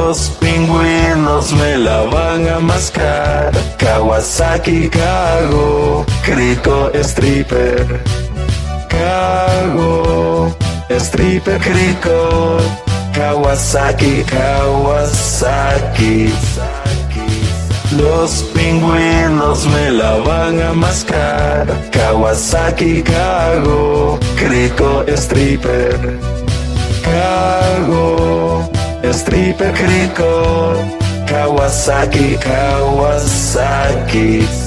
Los pingüinos me la van a mascar. Kawasaki Kago, Crico stripper. Kago, stripper Crico. Kawasaki, Kawasaki. Los pingüinos me la van a mascar. Kawasaki Kago, Crico stripper. Kago, stripper Crico. Kawasaki, Kawasaki.